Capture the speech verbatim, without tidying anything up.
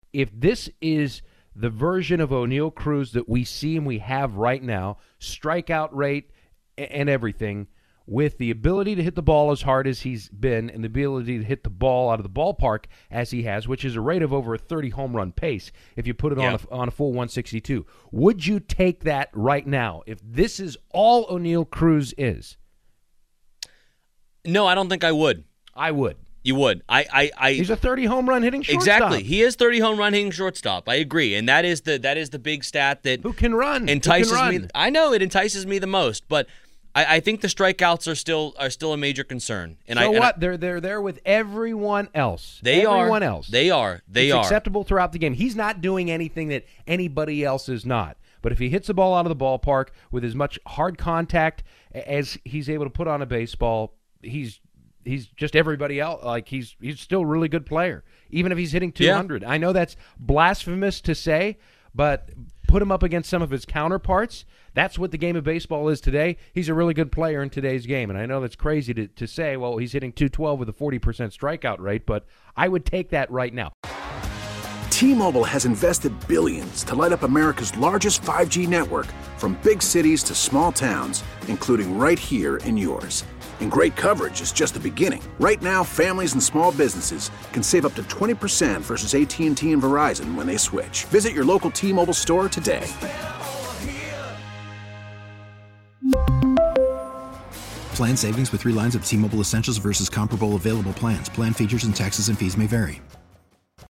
if this is the version of O'Neal Cruz that we see and we have right now, strikeout rate and everything, with the ability to hit the ball as hard as he's been and the ability to hit the ball out of the ballpark as he has, which is a rate of over a thirty home run pace if you put it yeah. on, a, on a full one sixty-two. Would you take that right now if this is all O'Neal Cruz is? No, I don't think I would. I would. You would. I, I, I He's a thirty home run hitting shortstop. Exactly. He is thirty home run hitting shortstop. I agree. And that is the that is the big stat that Who can run? entices Who can run? me. I know it entices me the most, but I, I think the strikeouts are still are still a major concern. And so I, and what? I, they're they're there with everyone else. They everyone are. Everyone else. They are. They it's are. acceptable throughout the game. He's not doing anything that anybody else is not. But if he hits the ball out of the ballpark with as much hard contact as he's able to put on a baseball, he's he's just everybody else. Like he's he's still a really good player, even if he's hitting two hundred. Yeah. I know that's blasphemous to say, but put him up against some of his counterparts. That's what the game of baseball is today. He's a really good player in today's game, and I know that's crazy to, to say, well, he's hitting two twelve with a forty percent strikeout rate, but I would take that right now. T-Mobile has invested billions to light up America's largest five G network, from big cities to small towns, including right here in yours. And great coverage is just the beginning. Right now, families and small businesses can save up to twenty percent versus A T and T and Verizon when they switch. Visit your local T-Mobile store today. Plan savings with three lines of T-Mobile Essentials versus comparable available plans. Plan features and taxes and fees may vary.